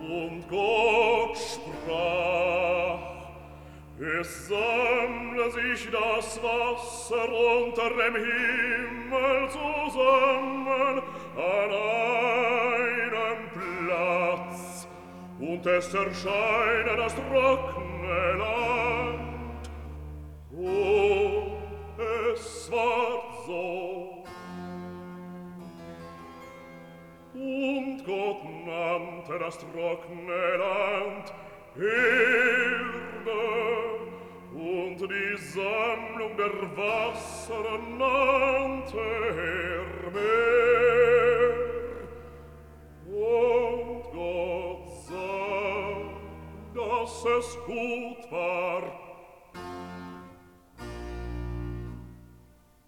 Und Gott sprach, es sammle sich das Wasser unter dem Himmel zusammen an einem Platz, und es erscheine das trockene Land. Und es war so. Und Gott nannte das trockene Land Erde, und die Sammlung der Wasser nannte er Meer. Und Gott sah, dass es gut war,